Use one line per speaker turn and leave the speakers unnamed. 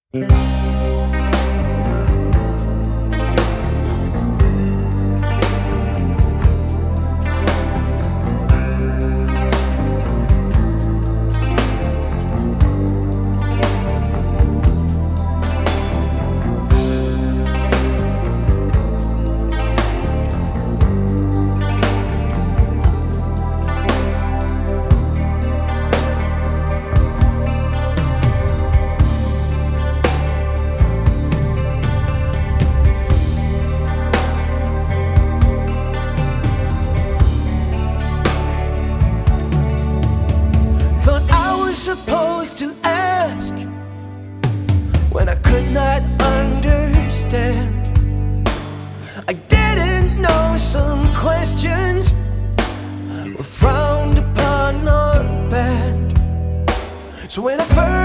Thought I was supposed to ask when I could not understand. I didn't know some questions were frowned upon or banned. So when I first